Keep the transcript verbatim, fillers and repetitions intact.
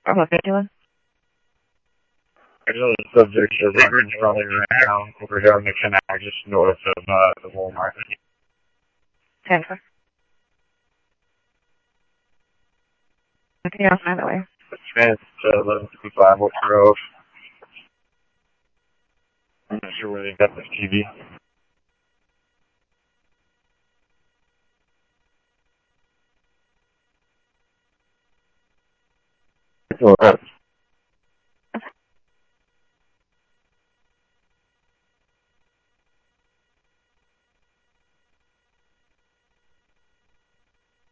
Bravo fifty-one. I know the subjects are running running around over here on the canal just north of uh, the Walmart. ten four. Anything else on the way? Smith, uh, eleven fifty-five Oak Grove. I'm not sure where they got this T V. Well,